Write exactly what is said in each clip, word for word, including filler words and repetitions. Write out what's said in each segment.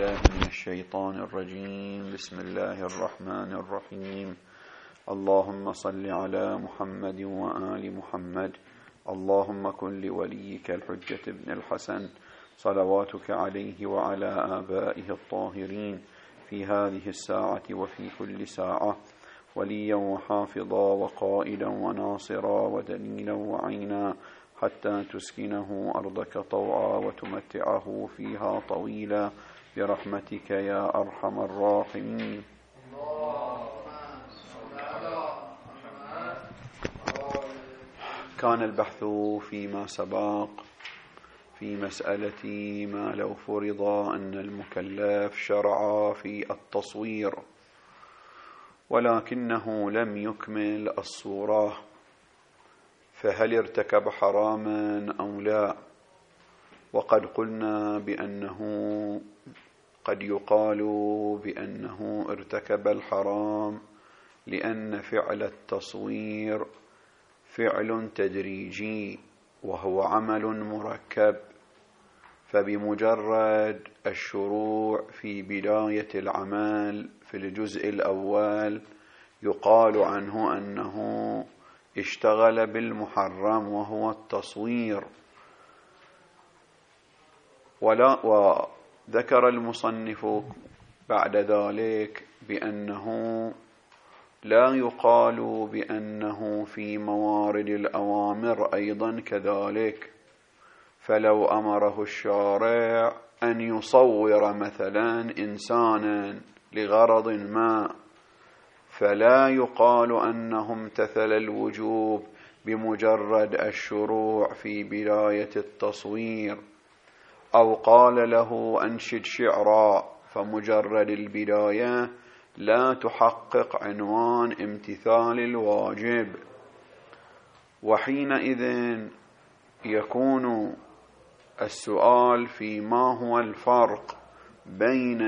بالله من الشيطان الرجيم. بسم الله الرحمن الرحيم. اللهم صل على محمد وآل محمد. اللهم كن لوليك الحجة ابن الحسن صلواتك عليه وعلى آبائه الطاهرين في هذه الساعة وفي كل ساعة وليا وحافظا وقائدا وناصرا ودليلا وعينا حتى تسكنه أرضك طوعا وتمتعه فيها طويلا برحمتك يا أرحم الراحمين. كان البحث فيما سبق في مسألة ما لو فرض أن المكلف شرع في التصوير ولكنه لم يكمل الصورة، فهل ارتكب حراما أو لا؟ وقد قلنا بأنه قد يقال بأنه ارتكب الحرام لأن فعل التصوير فعل تدريجي وهو عمل مركب، فبمجرد الشروع في بداية العمل في الجزء الأول يقال عنه أنه اشتغل بالمحرم وهو التصوير. ولا وذكر المصنف بعد ذلك بأنه لا يقال بأنه في موارد الأوامر أيضا كذلك، فلو أمره الشارع أن يصور مثلا إنسانا لغرض ما فلا يقال أنه امتثل الوجوب بمجرد الشروع في بداية التصوير، أو قال له أنشد شعرا فمجرد البداية لا تحقق عنوان امتثال الواجب. وحينئذ يكون السؤال في ما هو الفرق بين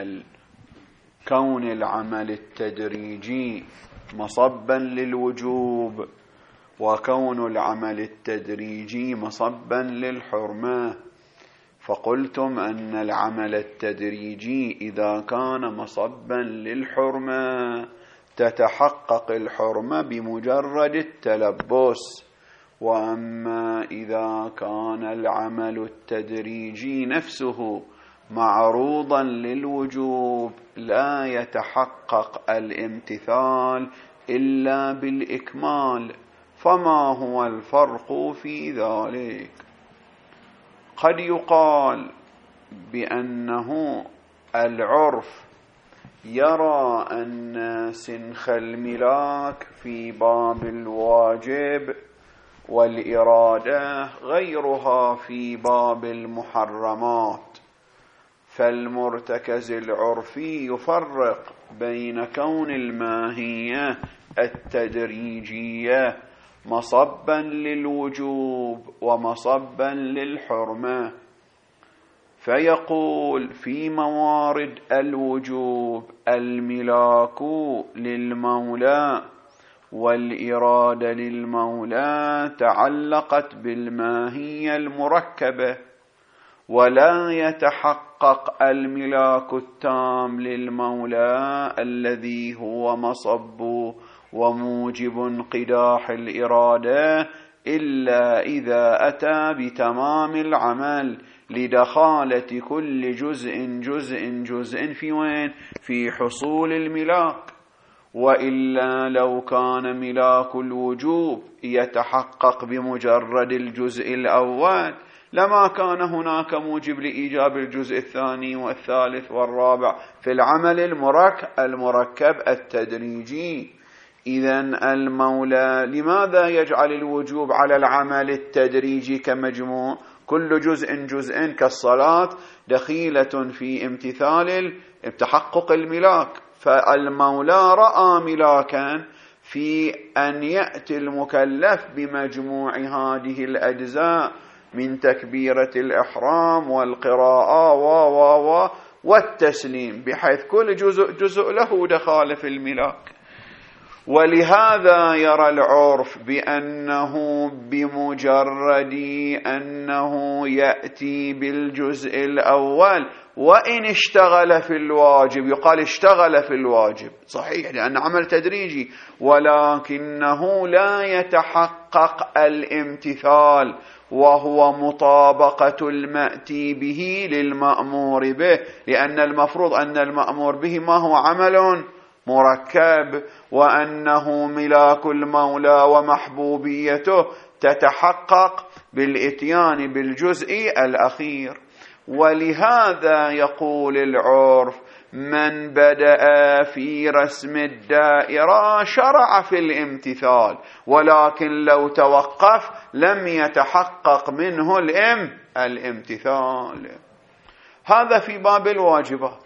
كون العمل التدريجي مصبا للوجوب وكون العمل التدريجي مصبا للحرمة. فقلتم أن العمل التدريجي إذا كان مصبا للحرمة تتحقق الحرمة بمجرد التلبس، وأما إذا كان العمل التدريجي نفسه معروضا للوجوب لا يتحقق الامتثال إلا بالإكمال. فما هو الفرق في ذلك؟ قد يقال بأنه العرف يرى أن سنخ الملاك في باب الواجب والإرادة غيرها في باب المحرمات، فالمرتكز العرفي يفرق بين كون الماهية التدريجية مصبا للوجوب ومصبا للحرمة، فيقول في موارد الوجوب الملاك للمولى والإرادة للمولى تعلقت بالماهية المركبة، ولا يتحقق الملاك التام للمولى الذي هو مصب وموجب انقداح الإرادة إلا إذا أتى بتمام العمل لدخالة كل جزء جزء جزء في وين؟ في حصول الملاك. وإلا لو كان ملاك الوجوب يتحقق بمجرد الجزء الأول لما كان هناك موجب لإيجاب الجزء الثاني والثالث والرابع في العمل المركب التدريجي. إذن المولى لماذا يجعل الوجوب على العمل التدريجي كمجموع؟ كل جزء جزء كالصلاة دخيلة في امتثال تحقق الملاك، فالمولى رأى ملاكا في أن يأتي المكلف بمجموع هذه الأجزاء من تكبيرة الإحرام والقراءة و و و والتسليم، بحيث كل جزء جزء له دخال في الملاك. ولهذا يرى العرف بأنه بمجرد أنه يأتي بالجزء الأول وإن اشتغل في الواجب، يقال اشتغل في الواجب صحيح لأن عمل تدريجي، ولكنه لا يتحقق الامتثال وهو مطابقة المأتي به للمأمور به، لأن المفروض أن المأمور به ما هو عمل مركب، وأنه ملاك المولى ومحبوبيته تتحقق بالإتيان بالجزء الأخير. ولهذا يقول العرف من بدأ في رسم الدائرة شرع في الامتثال، ولكن لو توقف لم يتحقق منه الام الامتثال. هذا في باب الواجبات.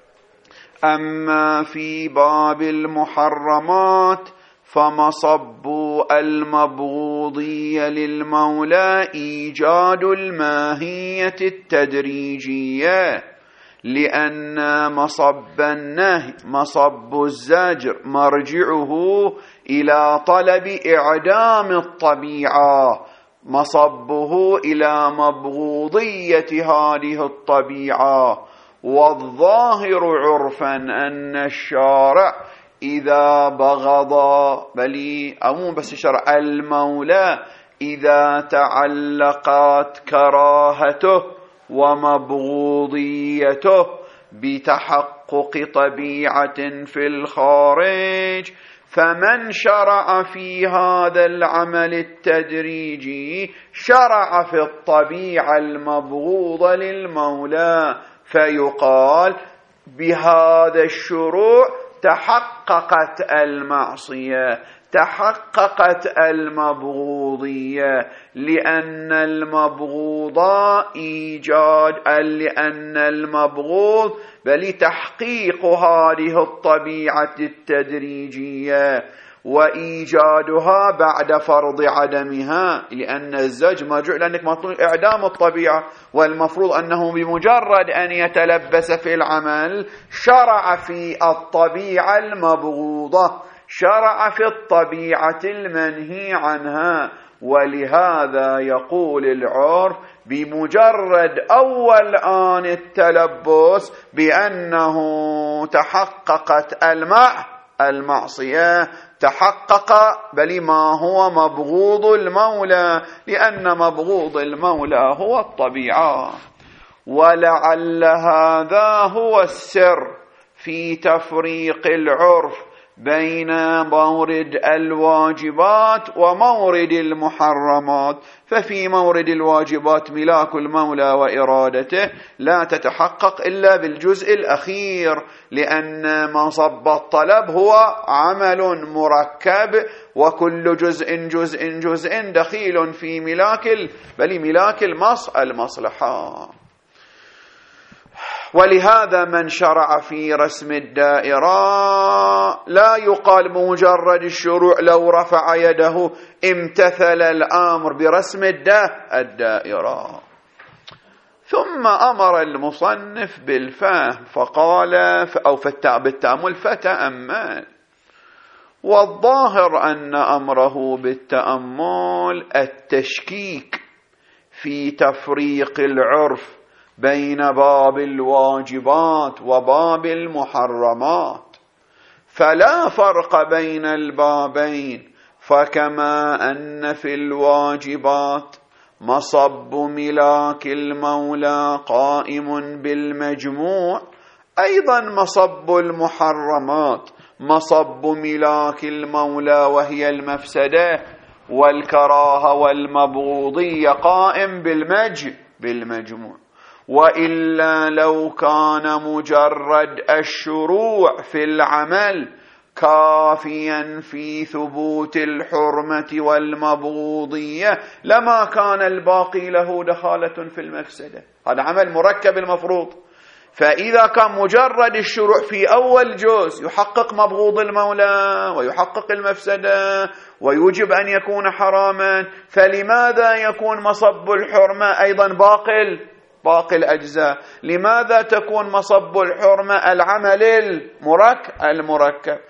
أما في باب المحرمات فمصب المبغوضية للمولى إيجاد الماهية التدريجية، لأن مصب النهي مصب الزجر مرجعه إلى طلب إعدام الطبيعة، مصبه إلى مبغوضية هذه الطبيعة. والظاهر عرفا أن الشارع إذا بغض بل أمو بس الشرع المولى إذا تعلقت كراهته ومبغوضيته بتحقق طبيعة في الخارج، فمن شرع في هذا العمل التدريجي شرع في الطبيعة المبغوضة للمولى، فيقال بهذا الشروع تحققت المعصية، تحققت المبغوضية، لأن المبغوض إيجاد لأن المبغوض بل تحقيق هذه الطبيعة التدريجية وإيجادها بعد فرض عدمها، لأن الزج مرجوع لأنك مطلوب إعدام الطبيعة، والمفروض أنه بمجرد أن يتلبس في العمل شرع في الطبيعة المبغوضة، شرع في الطبيعة المنهي عنها. ولهذا يقول العرف بمجرد أول آن التلبس بأنه تحققت المع المعصية، تحقق بل ما هو مبغوض المولى، لأن مبغوض المولى هو الطبيعة. ولعل هذا هو السر في تفريق العرف بين مورد الواجبات ومورد المحرمات. ففي مورد الواجبات ملاك المولى وإرادته لا تتحقق إلا بالجزء الأخير، لأن مصب الطلب هو عمل مركب، وكل جزء جزء جزء دخيل في ملاك بل ملاك المص المصلحة. ولهذا من شرع في رسم الدائرة لا يقال بمجرد الشروع لو رفع يده امتثل الأمر برسم الدائرة. ثم أمر المصنف بالفهم فقال أو بالتأمل فتأمل. والظاهر أن أمره بالتأمل التشكيك في تفريق العرف بين باب الواجبات وباب المحرمات، فلا فرق بين البابين، فكما أن في الواجبات مصب ملاك المولى قائم بالمجموع، أيضا مصب المحرمات مصب ملاك المولى وهي المفسدة والكراهة والمبغوضية قائم بالمج بالمجموع. وإلا لو كان مجرد الشروع في العمل كافيا في ثبوت الحرمة والمبغوضية لما كان الباقي له دخالة في المفسدة. هذا عمل مركب المفروض. فإذا كان مجرد الشروع في أول جزء يحقق مبغوض المولى ويحقق المفسدة ويوجب أن يكون حراما، فلماذا يكون مصب الحرمة أيضا باقي باقي الأجزاء؟ لماذا تكون مصب الحرمة العمل المركب المركب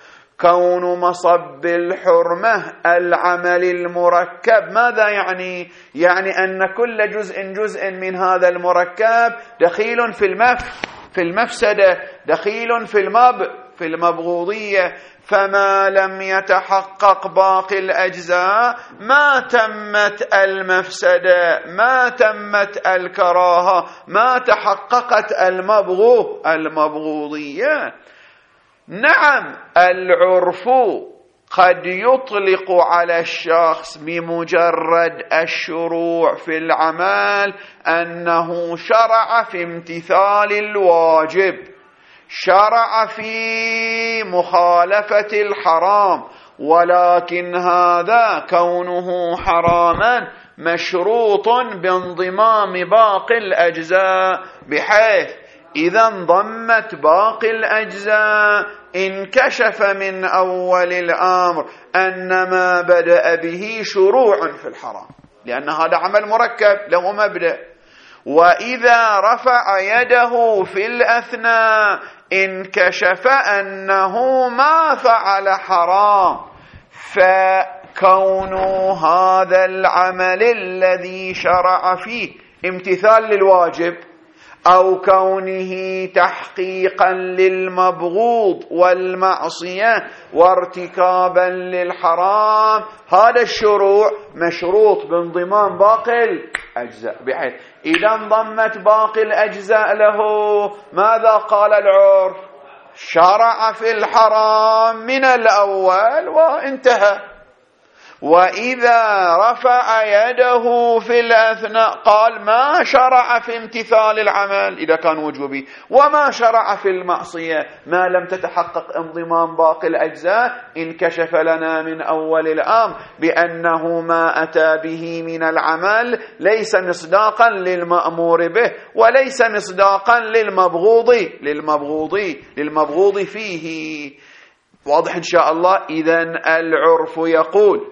كون مصب الحرمة العمل المركب. ماذا يعني؟ يعني أن كل جزء جزء من هذا المركب دخيل في المف في المفسدة، دخيل في المب في المبغوضية. فما لم يتحقق باقي الأجزاء ما تمت المفسدة، ما تمت الكراهة، ما تحققت المبغو المبغوضية. نعم، العرف قد يطلق على الشخص بمجرد الشروع في العمل أنه شرع في امتثال الواجب، شرع في مخالفة الحرام، ولكن هذا كونه حراما مشروط بانضمام باقي الأجزاء، بحيث إذا انضمت باقي الأجزاء انكشف من أول الأمر أن ما بدأ به شروع في الحرام، لأن هذا عمل مركب له مبدأ. وإذا رفع يده في الأثناء انكشف أنه ما فعل حرام، فكون هذا العمل الذي شرع فيه امتثال للواجب أو كونه تحقيقا للمبغوض والمعصية وارتكابا للحرام، هذا الشروع مشروط بانضمام باقي الأجزاء، بحيث إذا انضمت باقي الأجزاء له ماذا قال العرف؟ شرع في الحرام من الأول وانتهى. وإذا رفع يده في الأثناء قال ما شرع في امتثال العمل إذا كان وجوبي، وما شرع في المعصية ما لم تتحقق انضمام باقي الأجزاء، انكشف لنا من أول الأمر بأنه ما أتى به من العمل ليس مصداقا للمأمور به، وليس مصداقا للمبغوض للمبغوض للمبغوض فيه. واضح إن شاء الله؟ إذن العرف يقول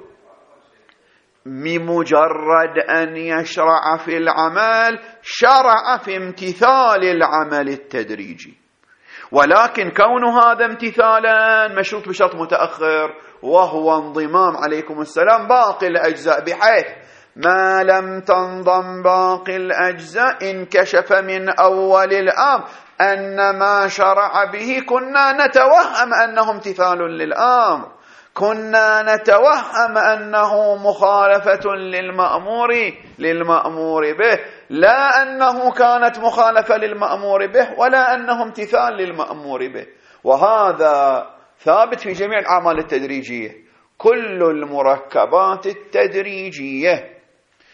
بمجرد أن يشرع في العمل شرع في امتثال العمل التدريجي، ولكن كون هذا امتثالا مشروط بشرط متأخر، وهو انضمام عليكم السلام باقي الأجزاء، بحيث ما لم تنضم باقي الأجزاء انكشف من أول الأمر أن ما شرع به كنا نتوهم أنه امتثال للأمر، كنا نتوهم أنه مخالفة للمأمور للمأمور به، لا أنه كانت مخالفة للمأمور به ولا أنه امتثال للمأمور به. وهذا ثابت في جميع الأعمال التدريجية. كل المركبات التدريجية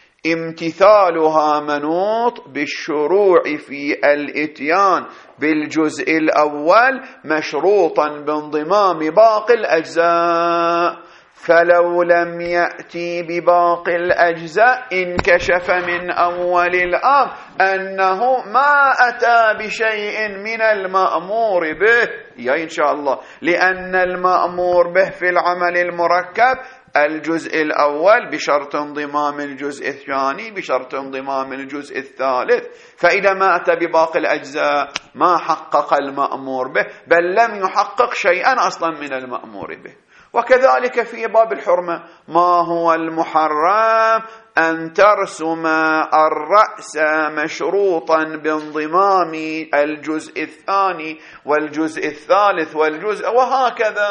امتثالها منوط بالشروع في الاتيان بالجزء الأول مشروطا بانضمام باقي الأجزاء، فلو لم يأتي بباقي الأجزاء انكشف من أول الأمر أنه ما أتى بشيء من المأمور به، يا إن شاء الله، لأن المأمور به في العمل المركب الجزء الأول بشرط انضمام الجزء الثاني بشرط انضمام الجزء الثالث، فإذا ما أتى بباقي الأجزاء ما حقق المأمور به، بل لم يحقق شيئا أصلا من المأمور به. وكذلك في باب الحرمة، ما هو المحرم؟ أن ترسم الرأس مشروطا بانضمام الجزء الثاني والجزء الثالث والجزء وهكذا.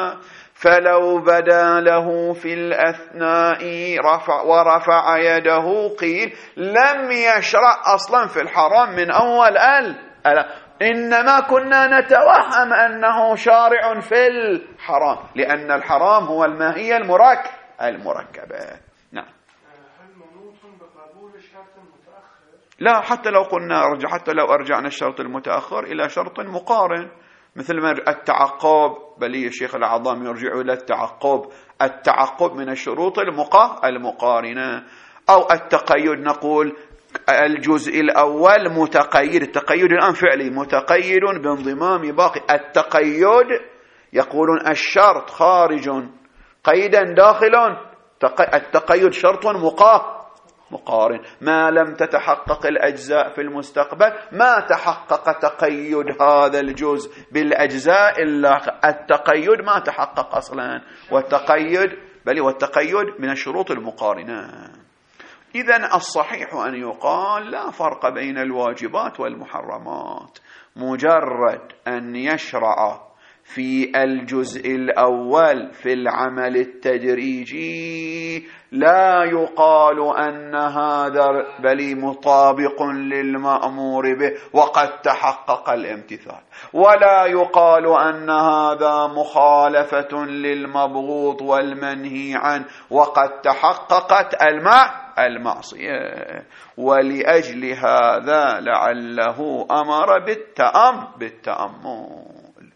فلو بدا له في الأثناء رفع ورفع يده قيل لم يشرع أصلا في الحرام من أول ال إنما كنا نتوهم أنه شارع في الحرام، لأن الحرام هو الماهية المركب المركبة. نعم. هل منوط بقبول الشرط المتأخر؟ لا، حتى لو قلنا أرجع حتى لو أرجعنا الشرط المتأخر إلى شرط مقارن، مثل ما التعقب، بل الشيخ العظام يرجع إلى التعقب، التعقب من الشروط المقارنة، أو التقيد، نقول الجزء الأول متقيد، التقيد الآن فعلي متقيد بانضمام باقي، التقيد يقولون الشرط خارج قيدا داخل، التقيد شرط مقارن. ما لم تتحقق الأجزاء في المستقبل ما تحقق تقيد هذا الجزء بالأجزاء إلا التقيد ما تحقق أصلا، والتقيد بل والتقيد من الشروط المقارنة. إذن الصحيح أن يقال لا فرق بين الواجبات والمحرمات، مجرد أن يشرع في الجزء الأول في العمل التدريجي لا يقال أن هذا بل مطابق للمأمور به وقد تحقق الامتثال، ولا يقال أن هذا مخالفة للمبغوض والمنهي عنه وقد تحققت المعصية. ولأجل هذا لعله أمر بالتأم بالتأمل.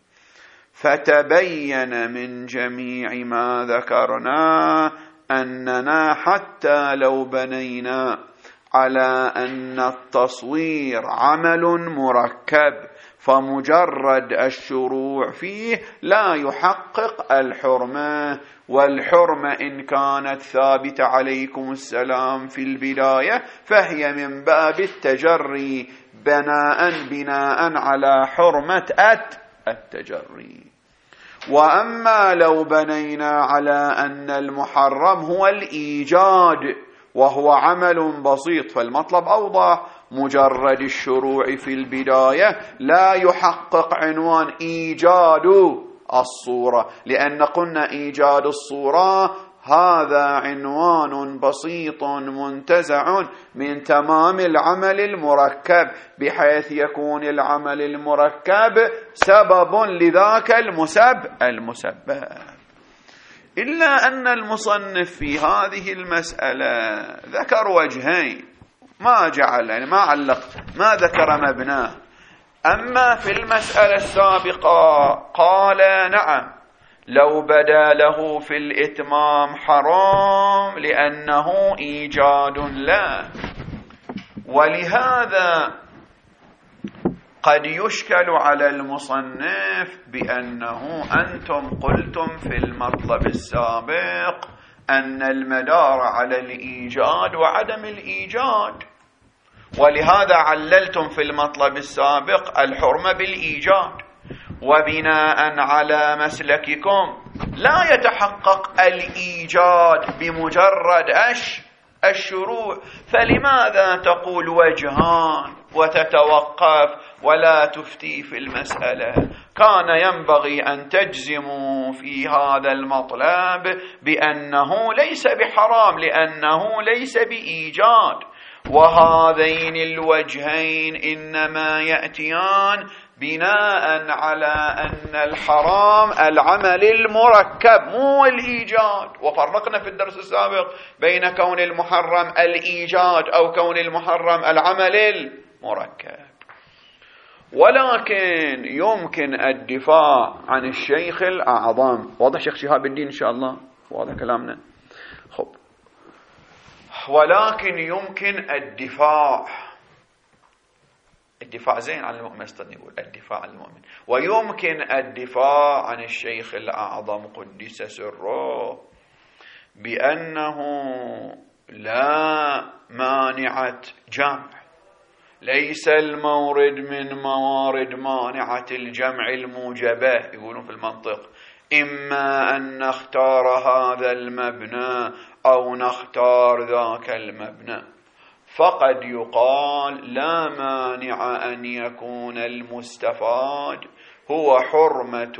فتبين من جميع ما ذكرنا أننا حتى لو بنينا على أن التصوير عمل مركب فمجرد الشروع فيه لا يحقق الحرمة، والحرمة إن كانت ثابتة عليكم السلام في البداية فهي من باب التجري بناء بناء على حرمة التجري. وأما لو بنينا على أن المحرم هو الإيجاد وهو عمل بسيط فالمطلب أوضح، مجرد الشروع في البداية لا يحقق عنوان إيجاد الصورة، لأن قلنا إيجاد الصورة هذا عنوان بسيط منتزع من تمام العمل المركب، بحيث يكون العمل المركب سبب لذاك المسبب المسبب. إلا أن المصنف في هذه المسألة ذكر وجهين ما جعل يعني ما علق ما ذكر مبناه. أما في المسألة السابقة قال نعم لو بدا له في الإتمام حرام لأنه إيجاد له، ولهذا قد يشكل على المصنف بأنه أنتم قلتم في المطلب السابق أن المدار على الإيجاد وعدم الإيجاد، ولهذا عللتم في المطلب السابق الحرمة بالإيجاد، وبناء على مسلككم لا يتحقق الإيجاد بمجرد أش الشروع، فلماذا تقول وجهان وتتوقف ولا تفتي في المسألة؟ كان ينبغي أن تجزموا في هذا المطلب بأنه ليس بحرام لأنه ليس بإيجاد، وهذين الوجهين إنما يأتيان بناء على أن الحرام العمل المركب مو الإيجاد. وفرقنا في الدرس السابق بين كون المحرم الإيجاد أو كون المحرم العمل المركب. ولكن يمكن الدفاع عن الشيخ الأعظم. واضح شيخ شهاب الدين إن شاء الله؟ واضح كلامنا؟ خب. ولكن يمكن الدفاع الدفاع زين عن المؤمن، استنى يقول الدفاع عن المؤمن، ويمكن الدفاع عن الشيخ الأعظم قدس سره بأنه لا مانعة جمع، ليس المورد من موارد مانعة الجمع الموجبة يقولون في المنطق، إما أن نختار هذا المبنى أو نختار ذاك المبنى. فقد يقال لا مانع أن يكون المستفاد هو حرمة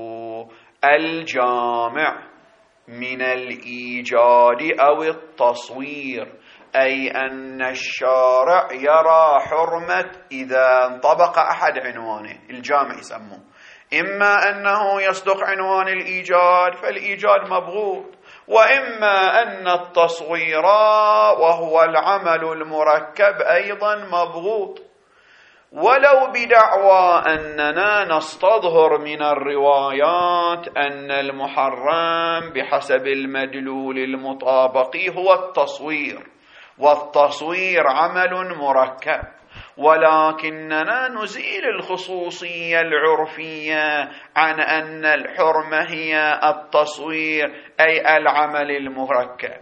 الجامع من الإيجاد أو التصوير، أي أن الشارع يرى حرمة إذا انطبق أحد عنوانه الجامع يسموه، إما أنه يصدق عنوان الإيجاد فالإيجاد مبغوض، وإما أن التصوير وهو العمل المركب أيضا مبغوض. ولو بدعوى أننا نستظهر من الروايات أن المحرم بحسب المدلول المطابق هو التصوير، والتصوير عمل مركب، ولكننا نزيل الخصوصية العرفية عن أن الحرمة هي التصوير أي العمل المركب،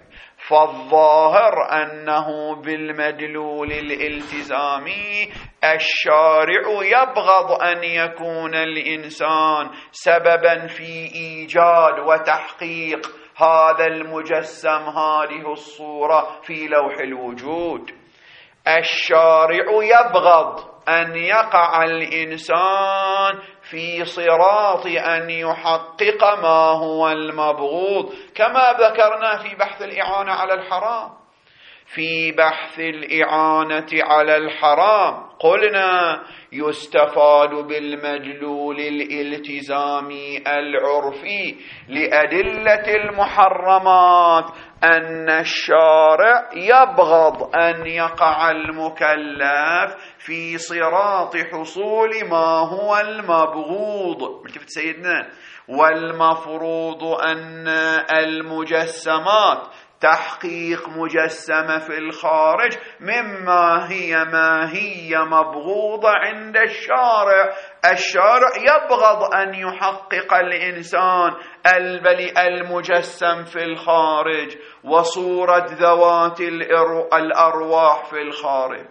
فالظاهر أنه بالمدلول الالتزامي الشارع يبغض أن يكون الإنسان سببا في إيجاد وتحقيق هذا المجسم، هذه الصورة في لوح الوجود. الشارع يبغض أن يقع الإنسان في صراط أن يحقق ما هو المبغوض، كما ذكرنا في بحث الإعانة على الحرام. في بحث الإعانة على الحرام قلنا يستفاد بالمدلول الالتزامي العرفي لأدلة المحرمات أن الشارع يبغض أن يقع المكلف في صراط حصول ما هو المبغوض. ملتفت سيدنا، والمفروض أن المجسمات تحقيق مجسمة في الخارج مما هي ما هي مبغوضة عند الشارع. الشارع يبغض أن يحقق الإنسان المجسم في الخارج وصورة ذوات الأرواح في الخارج.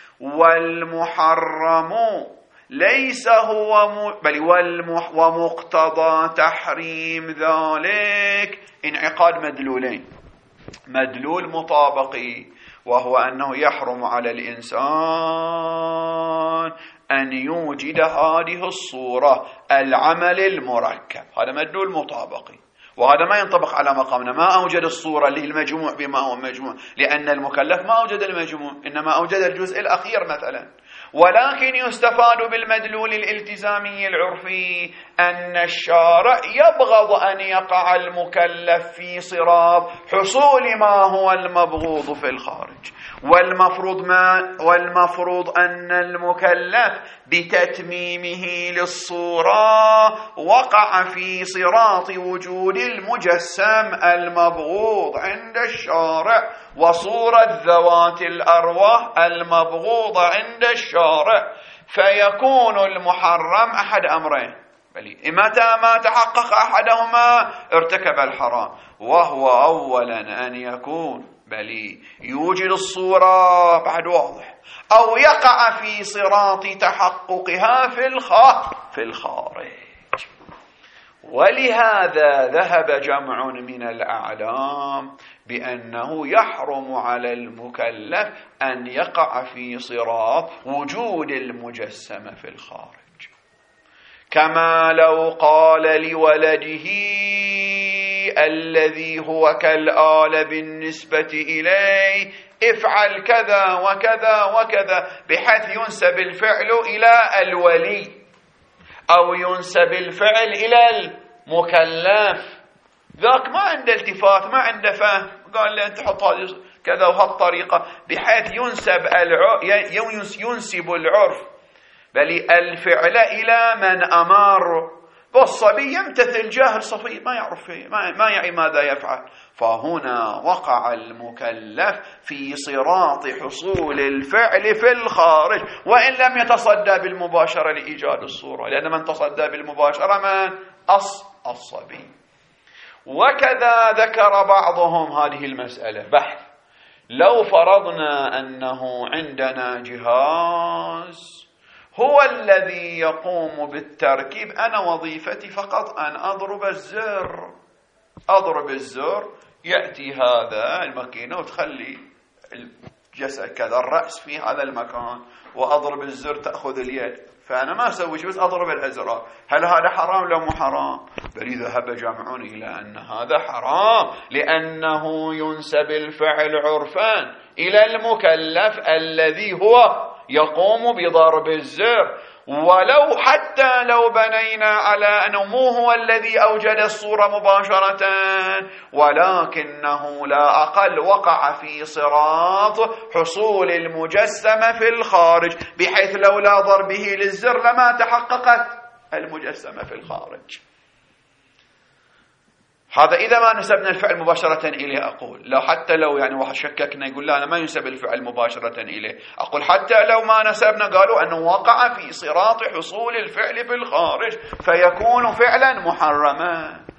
والمحرم ليس هو بل ومقتضى تحريم ذلك انعقاد مدلولين: مدلول مطابقي، وهو أنه يحرم على الإنسان أن يوجد هذه الصورة العمل المركب، هذا مدلول مطابقي، وهذا ما ينطبق على مقامنا. ما أوجد الصورة اللي المجموع بما هو مجموع، لأن المكلف ما أوجد المجموع، إنما أوجد الجزء الأخير مثلا. ولكن يستفاد بالمدلول الالتزامي العرفي أن الشارع يبغض أن يقع المكلف في صراط حصول ما هو المبغوض في الخارج. والمفروض, ما والمفروض أن المكلف بتتميمه للصورة وقع في صراط وجود المجسم المبغوض عند الشارع وصورة ذوات الأرواح المبغوضة عند الشارع، فيكون المحرم أحد أمرين: بل متى ما تحقق أحدهما ارتكب الحرام، وهو أولا أن يكون بل يوجد الصورة بعد واضح، أو يقع في صراط تحققها في في الخارج. ولهذا ذهب جمع من الأعلام بأنه يحرم على المكلف أن يقع في صراط وجود المجسم في الخارج، كما لو قال لولده الذي هو كالآلة بالنسبة إليه افعل كذا وكذا وكذا، بحيث ينسب الفعل إلى الولي أو ينسب الفعل إلى المكلف. ذاك ما عنده التفات، ما عنده فهم، قال له أنت حط هذه كذا وهالطريقة، بحيث ينسب الع... ينسب العرف بل الفعل إلى من أمر. والصبي يمتثل جاهل صفي ما يعرف فيه، ما, ما يعي ماذا يفعل. فهنا وقع المكلف في صراط حصول الفعل في الخارج، وإن لم يتصدى بالمباشرة لإيجاد الصورة، لأن من تصدى بالمباشرة من أص الصبي. وكذا ذكر بعضهم هذه المسألة بحث: لو فرضنا أنه عندنا جهاز هو الذي يقوم بالتركيب، أنا وظيفتي فقط أن أضرب الزر، أضرب الزر يأتي هذا الماكينة وتخلي الجسد كذا الرأس في هذا المكان، وأضرب الزر تأخذ اليد، فأنا ما أسوي شيء بس أضرب الأزرار. هل هذا حرام لو مو حرام؟ بل ذهب جمع إلى أن هذا حرام، لأنه ينسب الفعل عرفان إلى المكلف الذي هو يقوم بضرب الزر. ولو حتى لو بنينا على أنه مو هو الذي أوجد الصورة مباشرة، ولكنه لا أقل وقع في صراط حصول المجسمة في الخارج، بحيث لولا ضربه للزر لما تحققت المجسمة في الخارج. هذا إذا ما نسبنا الفعل مباشرة إليه. أقول لو حتى لو يعني واحد شككنا يقول لا أنا ما ينسب الفعل مباشرة إليه، أقول حتى لو ما نسبنا قالوا أنه وقع في صراط حصول الفعل في الخارج، فيكون فعلا محرما.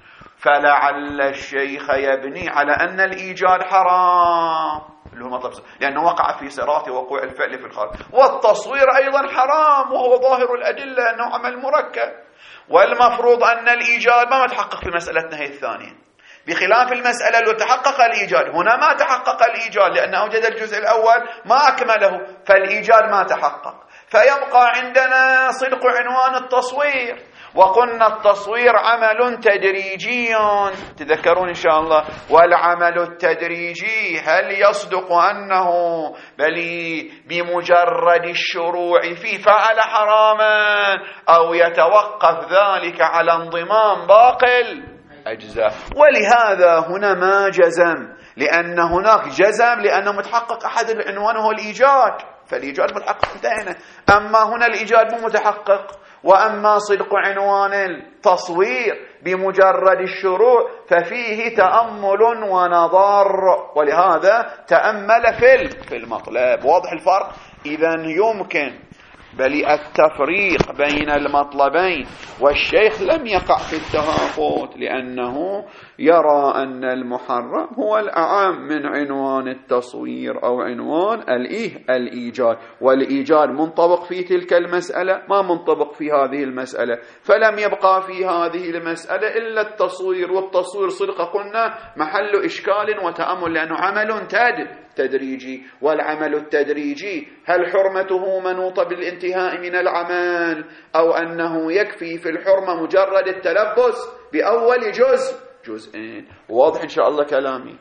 فلعل الشيخ يبني على أن الإيجاد حرام، اللي هو مطلب، لأنه وقع في صراط وقوع الفعل في الخارج، والتصوير أيضا حرام وهو ظاهر الأدلة أنه عمل مركب، والمفروض أن الإيجاد ما متحقق في مسألتنا هي الثانية، بخلاف المسألة اللي تحقق الإيجاد. هنا ما تحقق الإيجاد لأنه أوجد الجزء الأول ما أكمله، فالإيجاد ما تحقق، فيبقى عندنا صدق عنوان التصوير. وقلنا التصوير عمل تدريجي، تذكرون إن شاء الله، والعمل التدريجي هل يصدق أنه بل بمجرد الشروع فيه فعل حراما، أو يتوقف ذلك على انضمام باقي الأجزاء؟ ولهذا هنا ما جزم، لأن هناك جزم لأنه متحقق أحد العنوان وهو الإيجاد، فالإيجاد متحقق انتهينا. أما هنا الإيجاد مو متحقق، وأما صدق عنوان التصوير بمجرد الشروع ففيه تأمل ونظر، ولهذا تأمل في المطلب. واضح الفرق؟ إذن يمكن بل التفريق بين المطلبين، والشيخ لم يقع في التهافت لأنه يرى أن المحرم هو الأعم من عنوان التصوير أو عنوان الإيه الإيجاد، والإيجاد منطبق في تلك المسألة ما منطبق في هذه المسألة، فلم يبقى في هذه المسألة إلا التصوير، والتصوير صدق قلنا محل إشكال وتأمل لأنه عمل تاد تدريجي، والعمل التدريجي هل حرمته منوطة بالانتهاء من العمل، أو أنه يكفي في الحرمة مجرد التلبس بأول جزء جزئين؟ واضح إن شاء الله كلامي؟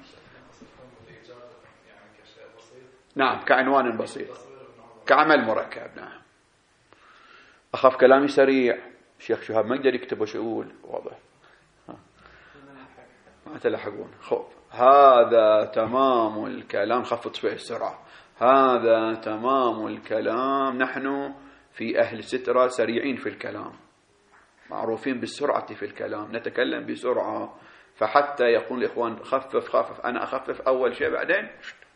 نعم، كعنوان بسيط، كعمل مركب. نعم، أخاف كلامي سريع، الشيخ شهاب ما يقدر يكتب وش يقول. واضح؟ ما تلحقون. خوف، هذا تمام الكلام، خفض شوي السرعة. هذا تمام الكلام. نحن في أهل سترة سريعين في الكلام، معروفين بالسرعة في الكلام، نتكلم بسرعة، فحتى يقول الإخوان خفف خفف، أنا أخفف أول شيء بعدين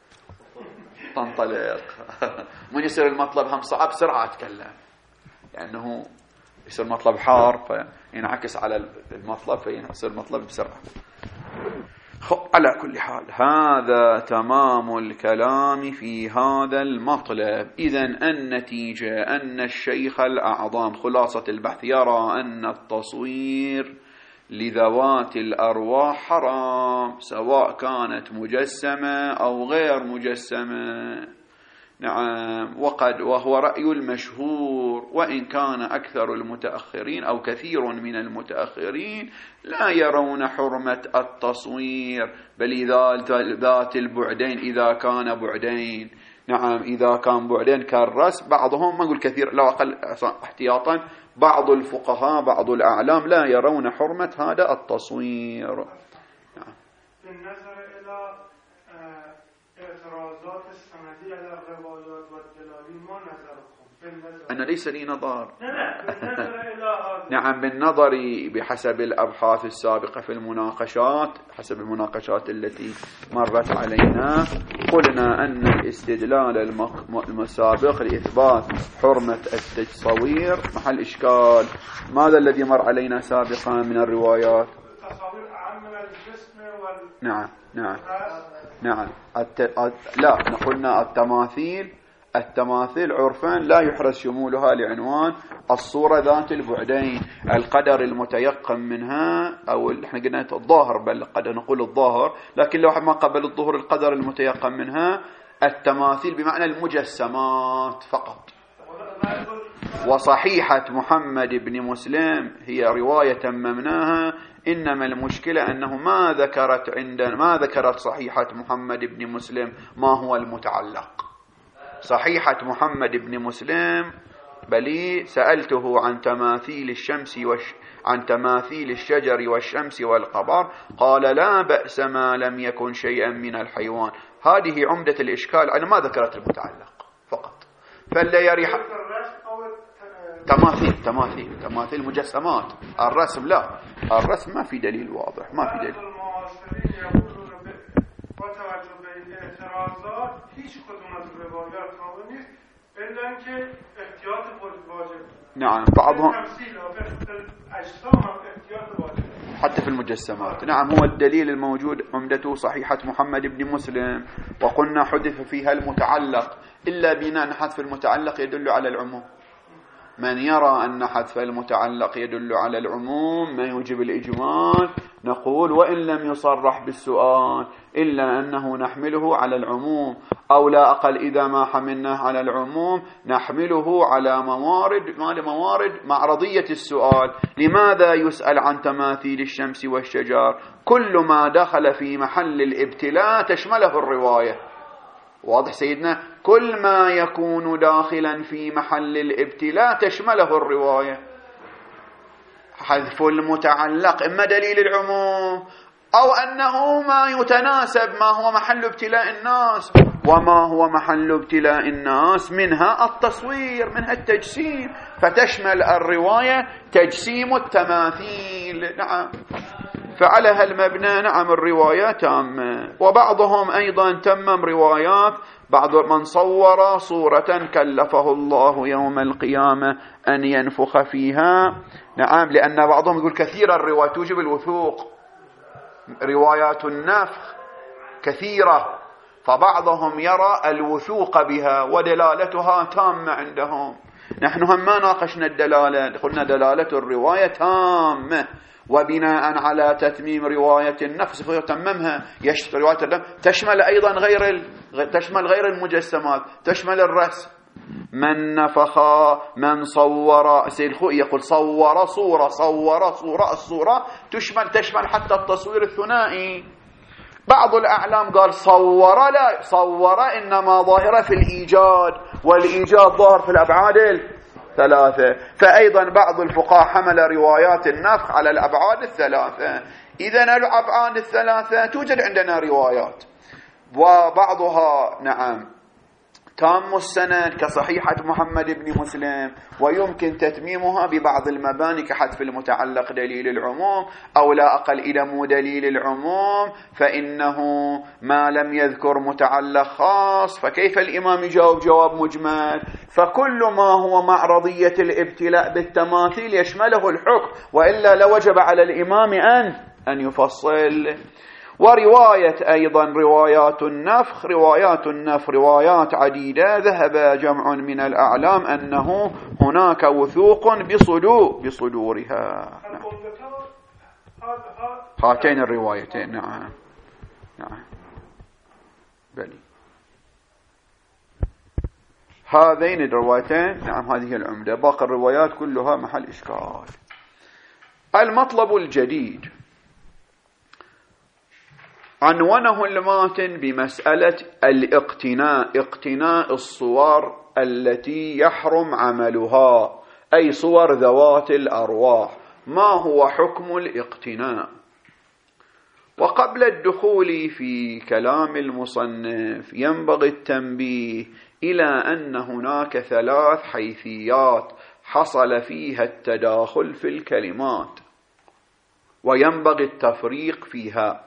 تنطلق. من يصير المطلب هم صعب سرعة أتكلم، لأنه يصير المطلب حار فينعكس على المطلب فيصير المطلب بسرعة. على كل حال هذا تمام الكلام في هذا المطلب. إذن النتيجة أن الشيخ الأعظم خلاصة البحث يرى أن التصوير لذوات الأرواح حرام، سواء كانت مجسمة أو غير مجسمة. نعم، وقد وهو رأي المشهور، وإن كان أكثر المتأخرين أو كثير من المتأخرين لا يرون حرمة التصوير، بل ذات البعدين إذا كان بعدين. نعم، إذا كان بعدين كالرسم، بعضهم ما نقول كثير، لو أقل احتياطا بعض الفقهاء بعض الأعلام لا يرون حرمة هذا التصوير. نعم. بالنظر إلى اعتراضات السندية على الروايات والدلالين ما نظركم؟ أنا ليس لي نظر. بالنظر نعم، بالنظر بحسب الأبحاث السابقة في المناقشات، حسب المناقشات التي مرت علينا، قلنا أن الاستدلال المسابق لإثبات حرمة التصوير محل إشكال. ماذا الذي مر علينا سابقا من الروايات؟ التصوير أعم من الجسم وال... نعم نعم نعم الت... لا، قلنا التماثيل التماثيل عرفا لا يحرز شمولها لعنوان الصورة ذات البعدين، القدر المتيقن منها، أو احنا قلنا الظاهر، بل قد نقول الظاهر، لكن لو ما قبل الظهور القدر المتيقن منها التماثيل بمعنى المجسمات فقط. وصحيحة محمد بن مسلم هي رواية تممناها، إنما المشكلة أنه ما ذكرت عندنا ما ذكرت صحيحة محمد بن مسلم ما هو المتعلق. صحيحة محمد بن مسلم بل سألته عن تماثيل الشمس وش عن تماثيل الشجر والشمس والقمر، قال لا بأس ما لم يكن شيئا من الحيوان. هذه عمدة الإشكال، أنا ما ذكرت المتعلق فقط، فلا يريح تماثيل تماثيل تماثيل مجسمات. الرسم لا، الرسم ما في دليل واضح، ما في دليل. هیچ کدوم از روایات قابل نیست الا اینکه احتیاط واجب. نعم، بعضهم تمثيل اجسام احتیاط واجب. حتى في المجسمات. نعم، هو الدليل الموجود عمدته صحيحة محمد بن مسلم، وقلنا حذف فيها المتعلق، إلا بنا أن حذف المتعلق يدل على العموم. من يرى أن حذف المتعلق يدل على العموم ما يوجب الإجمال، نقول وإن لم يصرح بالسؤال إلا أنه نحمله على العموم، أو لا أقل إذا ما حملناه على العموم نحمله على موارد ما لموارد معرضية السؤال. لماذا يسأل عن تماثيل الشمس والشجر؟ كل ما دخل في محل الابتلاء تشمله الرواية. واضح سيدنا؟ كل ما يكون داخلا في محل الابتلاء تشمله الرواية. حذف المتعلق إما دليل العموم أو أنه ما يتناسب ما هو محل ابتلاء الناس، وما هو محل ابتلاء الناس منها التصوير، منها التجسيم، فتشمل الرواية تجسيم التماثيل. نعم، فعلى هالمبنى نعم الروايات تامة. وبعضهم أيضا تمم روايات بعض من صور صورة كلفه الله يوم القيامة أن ينفخ فيها. نعم، لأن بعضهم يقول كثير الروايات توجب الوثوق، روايات النفخ كثيرة، فبعضهم يرى الوثوق بها ودلالتها تامة عندهم. نحن هم ما ناقشنا الدلالة، قلنا دلالة الرواية تامة، وبناء على تتميم رواية النفس يتممها يشتري رواية النفس تشمل أيضا غير ال... تشمل غير المجسمات، تشمل الرسم. من نفخ من صور سيلخو يقول صور صورة، صور صورة، الصورة تشمل تشمل حتى التصوير الثنائي. بعض الأعلام قال صور، لا، صور إنما ظاهرة في الإيجاد، والإيجاد ظاهر في الأبعاد الثلاثة. فأيضا بعض الفقهاء حمل روايات النفخ على الأبعاد الثلاثة. إذن الأبعاد الثلاثة توجد عندنا روايات، وبعضها نعم تام السند كصحيحة محمد بن مسلم، ويمكن تتميمها ببعض المباني كحذف المتعلق دليل العموم، أو لا أقل إلى مو دليل العموم فإنه ما لم يذكر متعلق خاص، فكيف الإمام يجاوب جواب مجمل؟ فكل ما هو معرضية الابتلاء بالتماثيل يشمله الحكم، وإلا لوجب على الإمام أن أن يفصل. ورواية أيضا روايات النفخ، روايات النفخ روايات عديدة، ذهب جمع من الأعلام أنه هناك وثوق بصدور بصدورها. هاتين الروايتين. نعم نعم بلي هذين الروايتين. نعم هذه العمدة، باقي الروايات كلها محل إشكال. المطلب الجديد عنوانه الماتن بمسألة الاقتناء، اقتناء الصور التي يحرم عملها، أي صور ذوات الأرواح. ما هو حكم الاقتناء؟ وقبل الدخول في كلام المصنف ينبغي التنبيه إلى أن هناك ثلاث حيثيات حصل فيها التداخل في الكلمات، وينبغي التفريق فيها.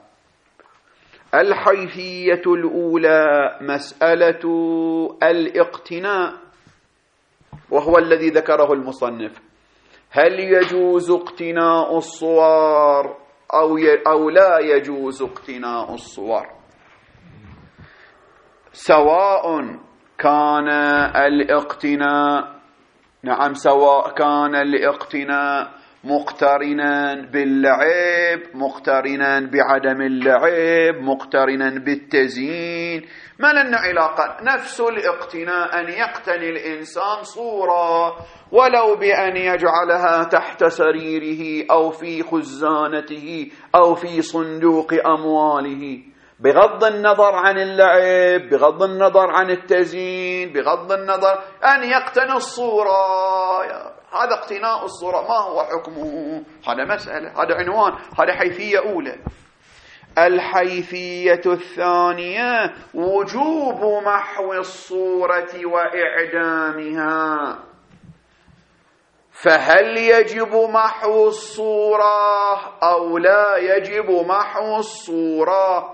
الحيثية الأولى مسألة الاقتناء، وهو الذي ذكره المصنف. هل يجوز اقتناء الصور أو, أو لا يجوز اقتناء الصور؟ سواء كان الاقتناء نعم سواء كان الاقتناء مقترنا باللعب، مقترنا بعدم اللعب، مقترنا بالتزيين، ما لنا علاقة. نفس الاقتناء أن يقتني الإنسان صورة ولو بأن يجعلها تحت سريره أو في خزانته أو في صندوق أمواله، بغض النظر عن اللعب، بغض النظر عن التزيين، بغض النظر أن يقتني الصورة. هذا اقتناء الصورة، ما هو حكمه؟ هذا مسألة، هذا عنوان، هذا حيثية أولى. الحيثية الثانية وجوب محو الصورة وإعدامها. فهل يجب محو الصورة أو لا يجب محو الصورة؟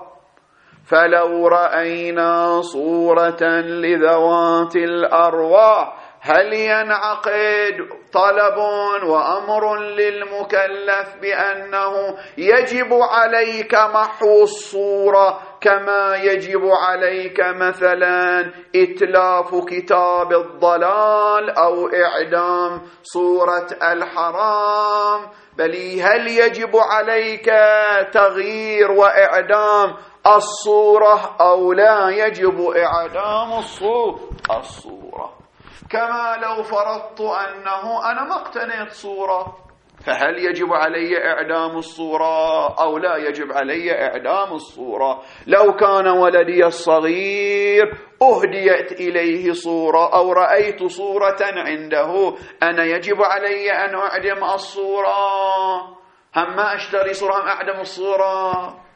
فلو رأينا صورة لذوات الأرواح هل ينعقد طلب وأمر للمكلف بأنه يجب عليك محو الصورة كما يجب عليك مثلا إتلاف كتاب الضلال أو إعدام صورة الحرام؟ بل هل يجب عليك تغيير وإعدام الصورة أو لا يجب إعدام الصورة؟ كما لو فرضت أنه أنا ما اقتنيت صورة، فهل يجب علي إعدام الصورة أو لا يجب علي إعدام الصورة؟ لو كان ولدي الصغير أهديت إليه صورة أو رأيت صورة عنده، أنا يجب علي أن أعدم الصورة؟ هم ما أشتري صورة هم أعدم الصورة؟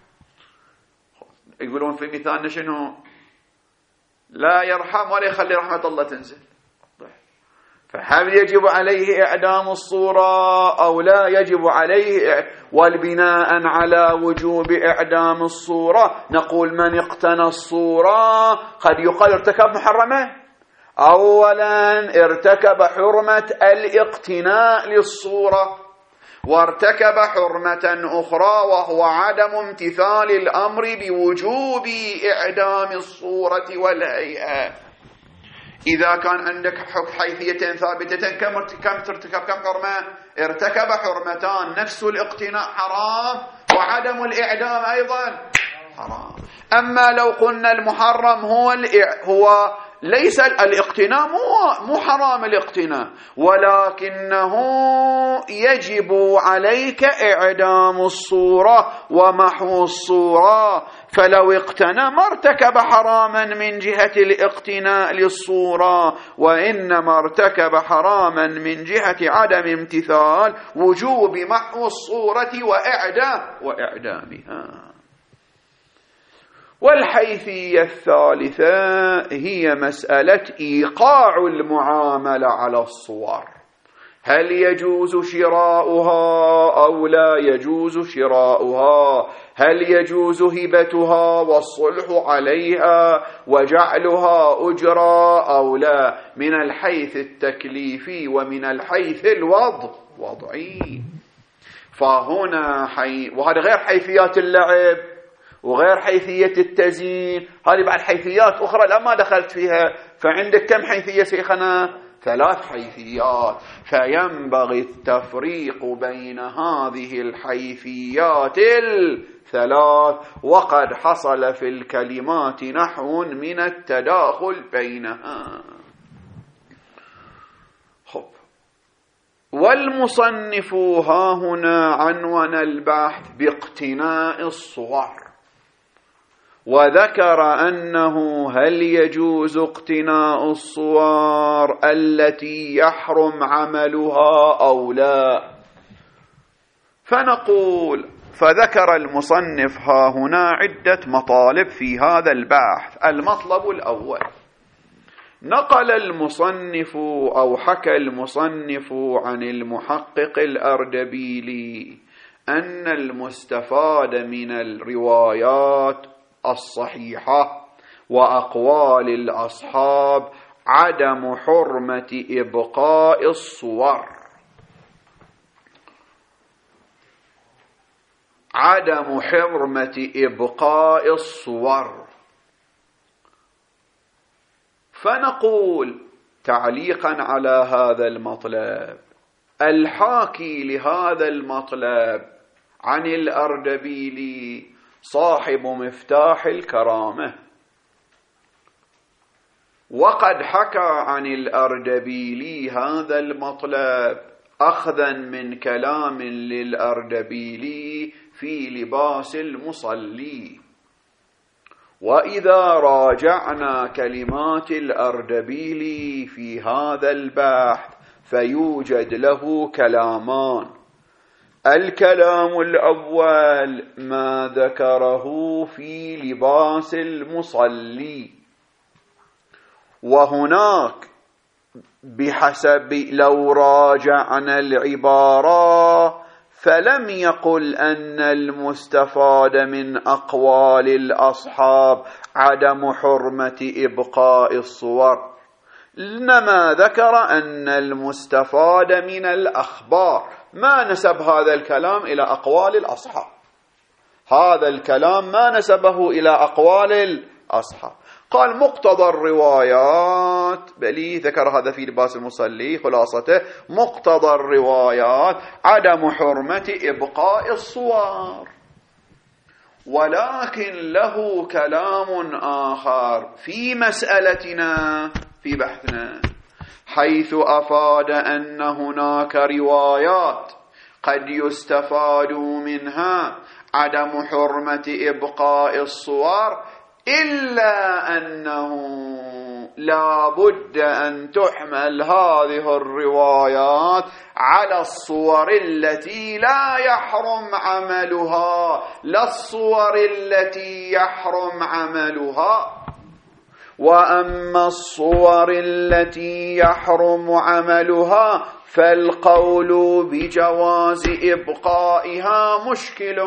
يقولون في مثالنا شنو؟ لا يرحم ولا يخلي رحمة الله تنزل. فهل يجب عليه إعدام الصورة أو لا يجب عليه؟ والبناء على وجوب إعدام الصورة نقول من اقتنى الصورة قد يقال ارتكب محرمة. أولا ارتكب حرمة الاقتناء للصورة، وارتكب حرمة أخرى وهو عدم امتثال الأمر بوجوب إعدام الصورة والهيئة. إذا كان عندك حيثيتين ثابتتين كم ترتكب كم حرمة؟ ارتكب حرمتان، نفس الاقتناء حرام وعدم الإعدام أيضا حرام. أما لو قلنا المحرم هو هو ليس الاقتناء، مو مو حرام الاقتناء، ولكنه يجب عليك إعدام الصورة ومحو الصورة. فلو اقتنى ما ارتكب حراما من جهة الاقتناء للصورة، وإنما ارتكب حراما من جهة عدم امتثال وجوب محو الصورة وإعدام وإعدامها. والحيثية الثالثة هي مسألة إيقاع المعاملة على الصور، هل يجوز شراؤها أو لا يجوز شراؤها؟ هل يجوز هبتها والصلح عليها وجعلها أجرة أو لا، من الحيث التكليفي ومن الحيث الوضعي؟ فهنا حي... وهذا غير حيثيات اللعب وغير حيثية التزيين، هذه بعد حيثيات أخرى لا ما دخلت فيها. فعندك كم حيثية شيخنا؟ ثلاث حيثيات. فينبغي التفريق بين هذه الحيثيات الثلاث، وقد حصل في الكلمات نحو من التداخل بينها. خب. والمصنف ها هنا عنون البحث باقتناء الصور، وذكر أنه هل يجوز اقتناء الصور التي يحرم عملها أو لا؟ فنقول فذكر المصنف ها هنا عدة مطالب في هذا البحث. المطلب الأول، نقل المصنف أو حكى المصنف عن المحقق الأردبيلي أن المستفاد من الروايات الصحيحة وأقوال الأصحاب عدم حرمة إبقاء الصور، عدم حرمة إبقاء الصور. فنقول تعليقا على هذا المطلب، الحاكي لهذا المطلب عن الأردبيلي صاحب مفتاح الكرامة، وقد حكى عن الأردبيلي هذا المطلب أخذا من كلام للأردبيلي في لباس المصلي. وإذا راجعنا كلمات الأردبيلي في هذا البحث فيوجد له كلامان. الكلام الأول ما ذكره في لباس المصلي، وهناك بحسب لو راجعنا العبارة فلم يقل أن المستفاد من أقوال الأصحاب عدم حرمة إبقاء الصور، إنما ذكر أن المستفاد من الأخبار، ما نسب هذا الكلام إلى أقوال الأصحاب، هذا الكلام ما نسبه إلى أقوال الأصحاب. قال مقتضى الروايات، بلي ذكر هذا في لباس المصلي خلاصته، مقتضى الروايات عدم حرمة إبقاء الصور، ولكن له كلام آخر في مسألتنا في بحثنا، حيث أفاد أن هناك روايات قد يستفاد منها عدم حرمة إبقاء الصور، إلا أنه لا بد أن تحمل هذه الروايات على الصور التي لا يحرم عملها، لا الصور التي يحرم عملها. وأما الصور التي يحرم عملها فالقول بجواز إبقائها مشكل.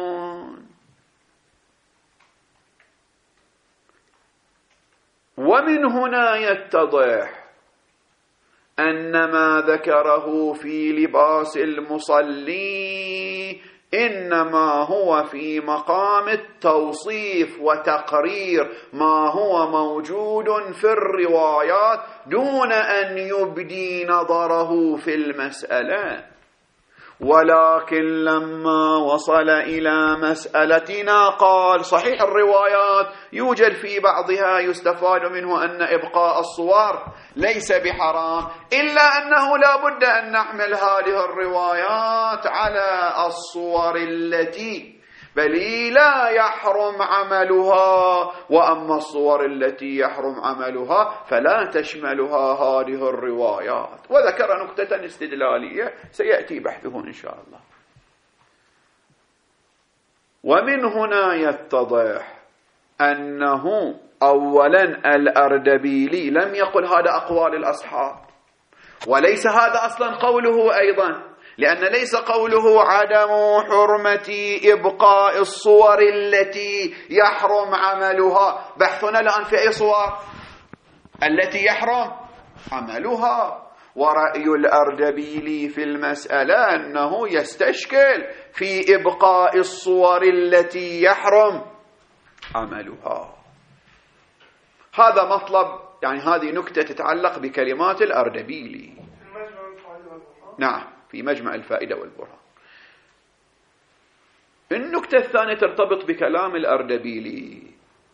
ومن هنا يتضح أن ما ذكره في لباس المصلي إنما هو في مقام التوصيف وتقرير ما هو موجود في الروايات دون أن يبدي نظره في المسألة. ولكن لما وصل إلى مسألتنا قال صحيح الروايات يوجد في بعضها يستفاد منه أن إبقاء الصور ليس بحرام، إلا أنه لا بد أن نحمل هذه الروايات على الصور التي بل لا يحرم عملها، وأما الصور التي يحرم عملها فلا تشملها هذه الروايات. وذكر نكتة استدلالية سيأتي بحثه إن شاء الله. ومن هنا يتضح أنه أولا الأردبيلي لم يقل هذا أقوال الأصحاب، وليس هذا أصلا قوله أيضا، لأن ليس قوله عدم حرمة إبقاء الصور التي يحرم عملها. بحثنا الآن في أي صور التي يحرم عملها. ورأي الأردبيلي في المسألة أنه يستشكل في إبقاء الصور التي يحرم عملها. هذا مطلب، يعني هذه نكتة تتعلق بكلمات الأردبيلي. نعم في مجمع الفائدة والبرهان. النكتة الثانية ترتبط بكلام الأردبيلي،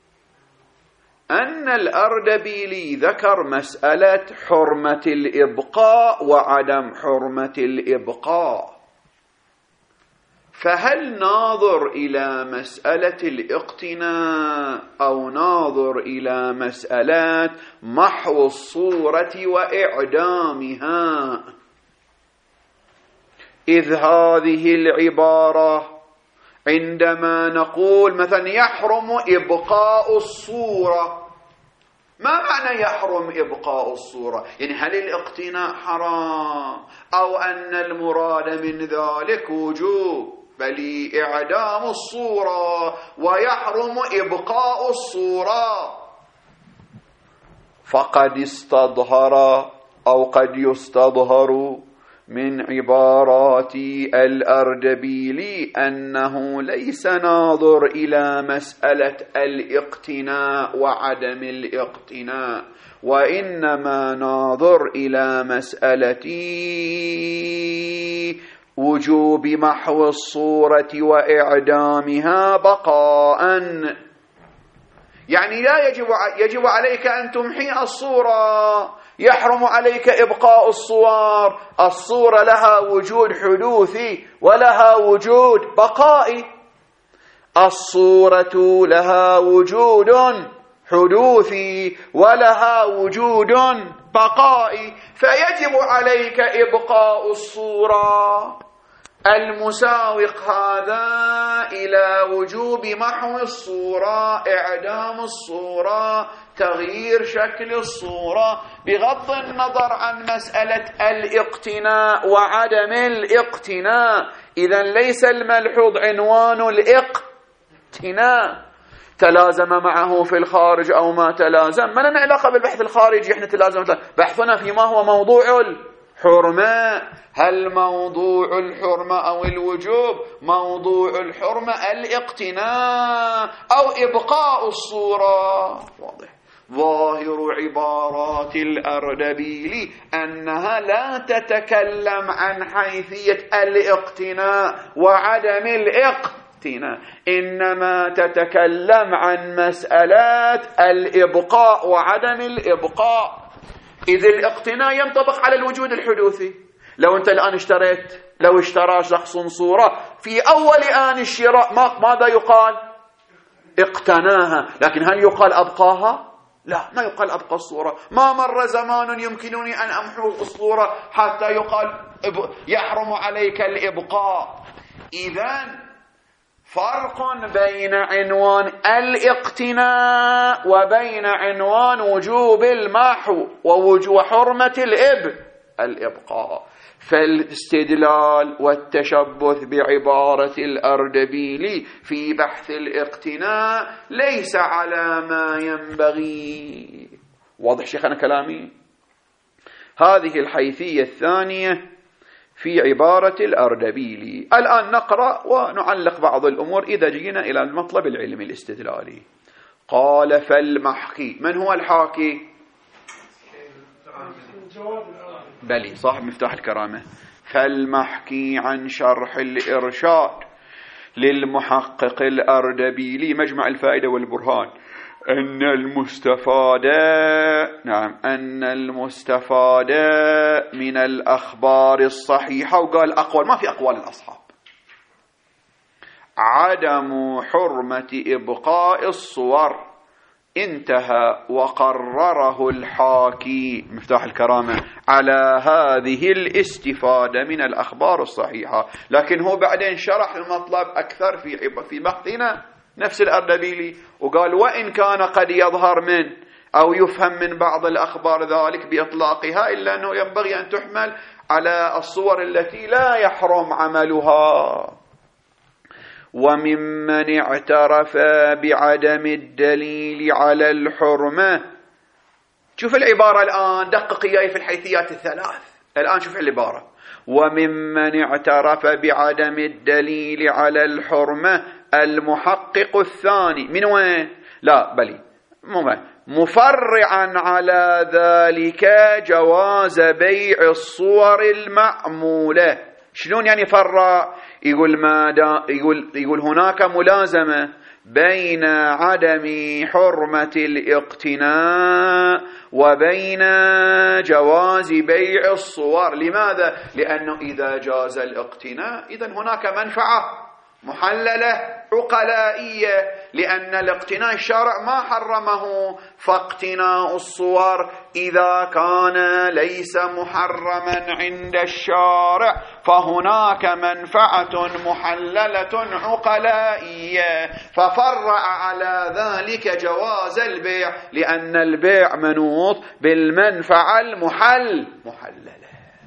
أن الأردبيلي ذكر مسألة حرمة الإبقاء وعدم حرمة الإبقاء، فهل ناظر إلى مسألة الاقتناء أو ناظر إلى مسألة محو الصورة وإعدامها؟ إذ هذه العبارة عندما نقول مثلا يحرم إبقاء الصورة، ما معنى يحرم إبقاء الصورة؟ يعني هل الاقتناء حرام أو أن المراد من ذلك وجوب بل إعدام الصورة ويحرم إبقاء الصورة؟ فقد استظهر أو قد يستظهر من عبارات الأردبيلي أنه ليس ناظر إلى مسألة الاقتناء وعدم الاقتناء، وإنما ناظر إلى مسألة وجوب محو الصورة وإعدامها بقاءً. يعني لا يجب يجب عليك أن تمحي الصورة، يحرم عليك إبقاء الصور. الصورة لها وجود حدوثي ولها وجود بقائي. الصورة لها وجود حدوثي ولها وجود بقائي، فيجب عليك إبقاء الصورة. المساوق هذا إلى وجوب محو الصورة، إعدام الصورة، تغيير شكل الصورة، بغض النظر عن مسألة الاقتناء وعدم الاقتناء. إذن ليس الملحوظ عنوان الاقتناء، تلازم معه في الخارج أو ما تلازم، ما لنا علاقة بالبحث الخارجي، احنا تلازم بحثنا فيما هو موضوع الحرمة. هل موضوع الحرمة أو الوجوب موضوع الحرمة الاقتناء أو إبقاء الصورة؟ واضح. ظاهر عبارات الأردبيلي أنها لا تتكلم عن حيثية الاقتناء وعدم الاقتناء، إنما تتكلم عن مسألة الإبقاء وعدم الإبقاء. إذ الاقتناء ينطبق على الوجود الحدوثي. لو أنت الآن اشتريت، لو اشترى شخص صورة في أول آن الشراء، ماذا يقال؟ اقتناها. لكن هل يقال أبقاها؟ لا، ما يقال أبقى الصورة. ما مر زمان يمكنني أن أمحو الصورة حتى يقال يحرم عليك الإبقاء. إذن فرق بين عنوان الاقتناء وبين عنوان وجوب المحو وحرمة الإب الإبقاء. فالاستدلال والتشبث بعبارة الأردبيلي في بحث الاقتناء ليس على ما ينبغي. واضح شيخنا كلامي؟ هذه الحيثية الثانية في عبارة الأردبيلي. الآن نقرأ ونعلق بعض الأمور إذا جينا إلى المطلب العلمي الاستدلالي. قال فالمحكي، من هو الحاكي؟ بلي صاحب مفتاح الكرامة. فالمحكي عن شرح الإرشاد للمحقق الأردبيلي مجمع الفائدة والبرهان أن المستفاد نعم أن المستفاد من الأخبار الصحيحة، وقال أقوال، ما في أقوال الأصحاب، عدم حرمة إبقاء الصور، انتهى. وقرره الحاكي مفتاح الكرامة على هذه الاستفادة من الأخبار الصحيحة. لكن هو بعدين شرح المطلب أكثر في في بحثنا نفس الأردبيلي، وقال وإن كان قد يظهر من أو يفهم من بعض الأخبار ذلك بإطلاقها، إلا أنه ينبغي أن تحمل على الصور التي لا يحرم عملها. وممن اعترف بعدم الدليل على الحرمة. شوف العبارة الآن، دقق إياي في الحيثيات الثلاث. الآن شوف العبارة. وممن اعترف بعدم الدليل على الحرمة المحقق الثاني. من وين؟ لا بلي مفرعا على ذلك جواز بيع الصور المعمولة. شلون يعني فرع؟ يقول ما يقول يقول هناك ملازمة بين عدم حرمة الاقتناء وبين جواز بيع الصور. لماذا؟ لأنه إذا جاز الاقتناء إذن هناك منفعة محللة عقلائية، لأن الاقتناء الشارع ما حرمه، فاقتناء الصور إذا كان ليس محرما عند الشارع فهناك منفعة محللة عقلائية، ففرع على ذلك جواز البيع، لأن البيع منوط بالمنفعة المحل محللة.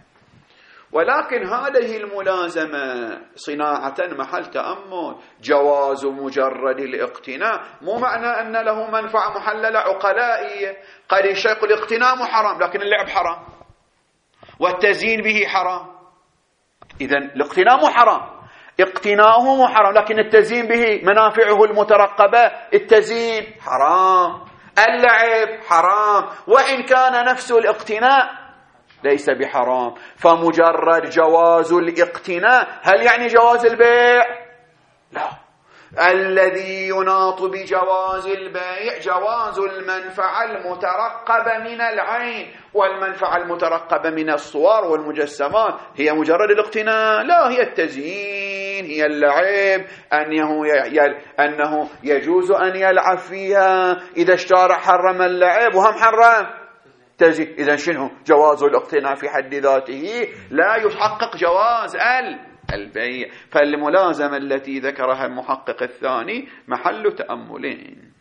ولكن هذه الملازمة صناعة محل تأمل. جواز مجرد الاقتناء مو معنى أن له منفعة محللة عقلائية. قد يشيق الاقتناء مو حرام، لكن اللعب حرام والتزيين به حرام. إذن الاقتناء مو حرام، اقتناؤه مو حرام، لكن التزيين به منافعه المترقبة، التزيين حرام، اللعب حرام، وإن كان نفس الاقتناء ليس بحرام. فمجرد جواز الاقتناء هل يعني جواز البيع؟ لا. الذي يناط بجواز البيع جواز المنفعة المترقبة من العين، والمنفعة المترقبة من الصور والمجسمات هي مجرد الاقتناء، لا هي التزيين، هي اللعب، أنه أنه يجوز أن يلعب فيها. إذا الشارع حرم اللعب وهم حرم تزيين، إذن شنو؟ جواز الاقتناء في حد ذاته لا يحقق جواز البيع. فالملازمة التي ذكرها المحقق الثاني محل تأملين.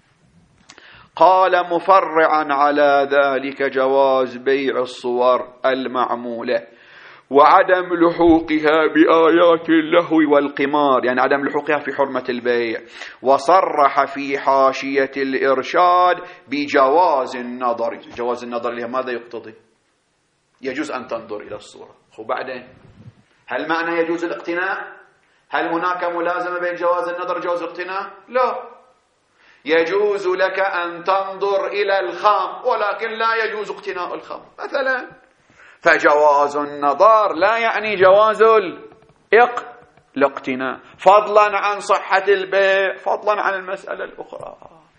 قال مفرعا على ذلك جواز بيع الصور المعمولة وعدم لحوقها بآيات اللهو والقمار، يعني عدم لحوقها في حرمة البيع. وصرح في حاشية الإرشاد بجواز النظر. جواز النظر اللي ماذا يقتضي؟ يجوز أن تنظر إلى الصورة. وبعدين هل معنى يجوز الاقتناء؟ هل هناك ملازمة بين جواز النظر وجواز الاقتناء؟ لا، يجوز لك أن تنظر إلى الخام ولكن لا يجوز اقتناء الخام مثلا. فجواز النظر لا يعني جواز الاقتناء، فضلا عن صحة البيع، فضلا عن المسألة الأخرى.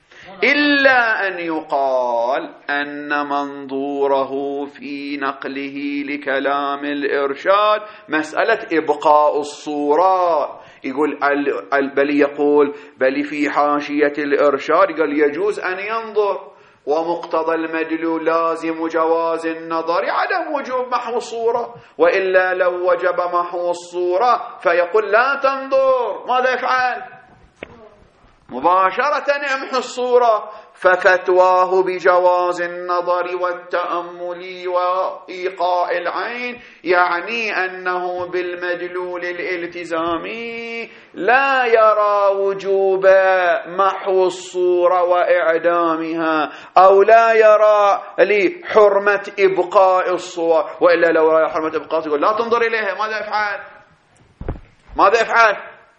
إلا أن يقال أن منظوره في نقله لكلام الإرشاد مسألة إبقاء الصورة. يقول بل يقول بل في حاشية الإرشاد قال يجوز أن ينظر، ومقتضى المدلول لازم جواز النظر عدم وجوب محو الصورة، وإلا لو وجب محو الصورة فيقول لا تنظر، ماذا يفعل؟ مباشرة يمحو الصورة. ففتواه بجواز النظر والتأمل وإيقاء العين يعني أنه بالمدلول الالتزامي لا يرى وجوب محو الصورة وإعدامها، أو لا يرى لحرمة إبقاء الصور، وإلا لو رأى حرمة إبقاء يقول لا تنظر إليها، ماذا يفعل؟ ماذا يفعل؟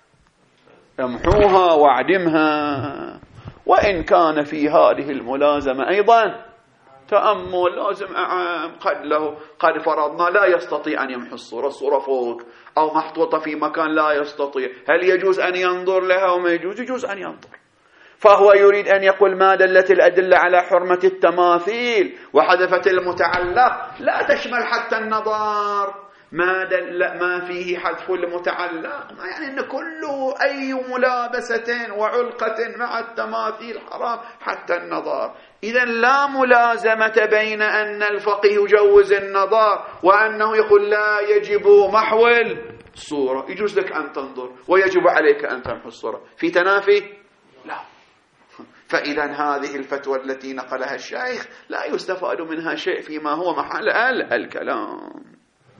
يمحوها واعدمها. وإن كان في هذه الملازمة أيضا تأمل لازم أعام، قد له قد فرضنا لا يستطيع أن يمحو الصورة، الصورة فوق أو محطوطة في مكان لا يستطيع، هل يجوز أن ينظر لها وما يجوز؟ يجوز أن ينظر. فهو يريد أن يقول ما دلت الأدلة على حرمة التماثيل وحذفت المتعلق لا تشمل حتى النظر، ما دل ما فيه حذف المتعلق، ما يعني أن كله أي ملابسة وعلقة مع التماثيل حرام حتى النظر. إذن لا ملازمة بين أن الفقيه يجوز النظر وأنه يقول لا يجب محو الصورة، يجوز لك أن تنظر ويجب عليك أن تمحو الصورة، في تنافي؟ لا. فإذا هذه الفتوى التي نقلها الشيخ لا يستفاد منها شيء فيما هو محل الكلام.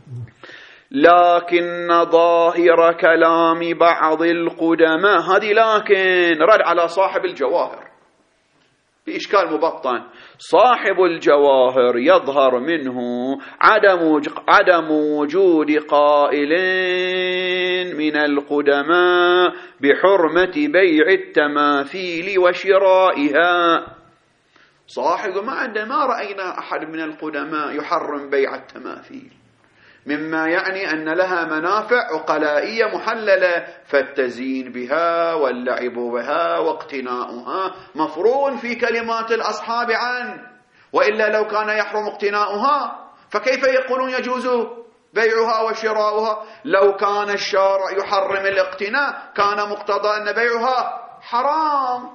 لكن ظاهر كلام بعض القدماء، هذه لكن رد على صاحب الجواهر بإشكال مبطن. صاحب الجواهر يظهر منه عدم عدم وجود قائل من القدماء بحرمة بيع التماثيل وشرائها. صاحب ما عنده، ما رأينا أحد من القدماء يحرم بيع التماثيل، مما يعني أن لها منافع عقلائية محللة، فالتزيين بها واللعب بها واقتناؤها مفروغ في كلمات الأصحاب عنه، وإلا لو كان يحرم اقتناؤها فكيف يقولون يجوز بيعها وشراؤها؟ لو كان الشارع يحرم الاقتناء كان مقتضى أن بيعها حرام.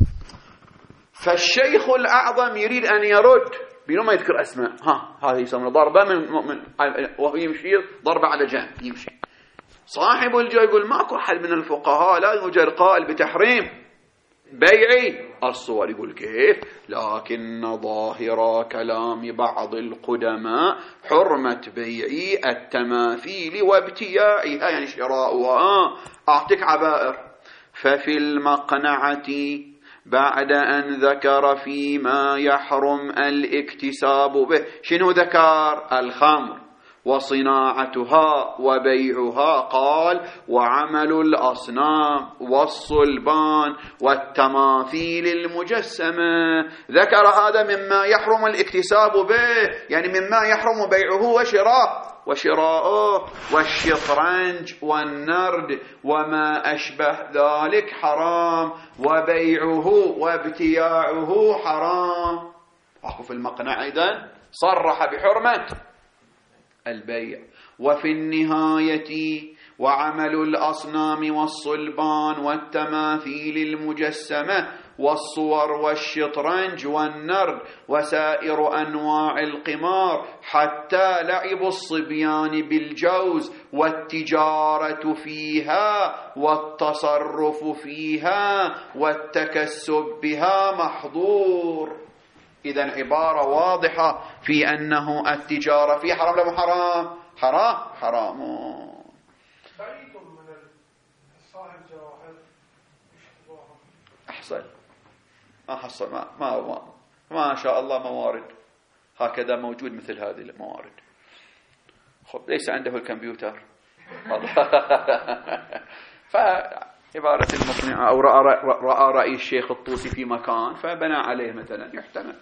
فالشيخ الأعظم يريد أن يرد بدون ما يذكر أسماء، ها هذه يسمى ضربة من مؤمن وهو يمشي ضربة على جنب يمشي. صاحب الجو يقول ماكو أحد من الفقهاء لا يوجد قائل بتحريم بيع الصور. يقول كيف؟ لكن ظاهر كلام بعض القدماء حرمة بيع التماثيل وابتياعها، يعني شراؤها. أعطيك عبائر. ففي المقنعة بعد أن ذكر فيما يحرم الاكتساب به، شنو ذكر؟ الخمر وصناعتها وبيعها، قال وعمل الأصنام والصلبان والتماثيل المجسمة. ذكر هذا مما يحرم الاكتساب به، يعني مما يحرم بيعه وشراء وشراءه، والشطرنج والنرد وما أشبه ذلك حرام، وبيعه وابتياعه حرام. أخو في المقنع أيضا صرح بحرمة البيع. وفي النهاية وعمل الأصنام والصلبان والتماثيل المجسمة والصور والشطرنج والنرد وسائر أنواع القمار حتى لعب الصبيان بالجوز والتجارة فيها والتصرف فيها والتكسب بها محظور. إذن عبارة واضحة في أنه التجارة فيه حرام ولا حرام؟ حرام حرام. بعيد من الصاحب جواهر اشتباها. أحسن. ما حصل ما ما ما, ما شاء الله موارد هكذا موجود مثل هذه الموارد. خب ليس عنده الكمبيوتر. فعبارة المقنعة أو رأى, رأى رأي الشيخ الطوسي في مكان فبنى عليه مثلا يحتمل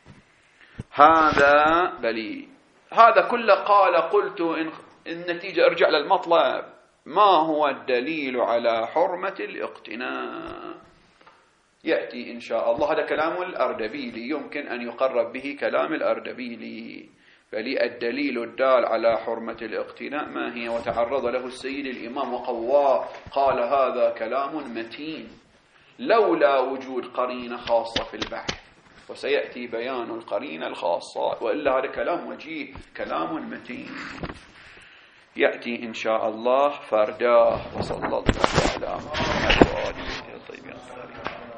هذا. بلي هذا كله قال قلت إن النتيجة ارجع للمطلب، ما هو الدليل على حرمة الاقتناء؟ يأتي إن شاء الله. هذا كلام الأردبيلي يمكن أن يقرب به كلام الأردبيلي. بل الدليل الدال على حرمة الاقتناء ما هي؟ وتعرض له السيد الإمام وقواه قال هذا كلام متين لولا وجود قرينة خاصة في البحث، وسيأتي بيان القرينة الخاصة، وإلا هذا كلام وجيه كلام متين. يأتي إن شاء الله فرداه. وصلى الله على محمد وآله الطيبين الطاهرين.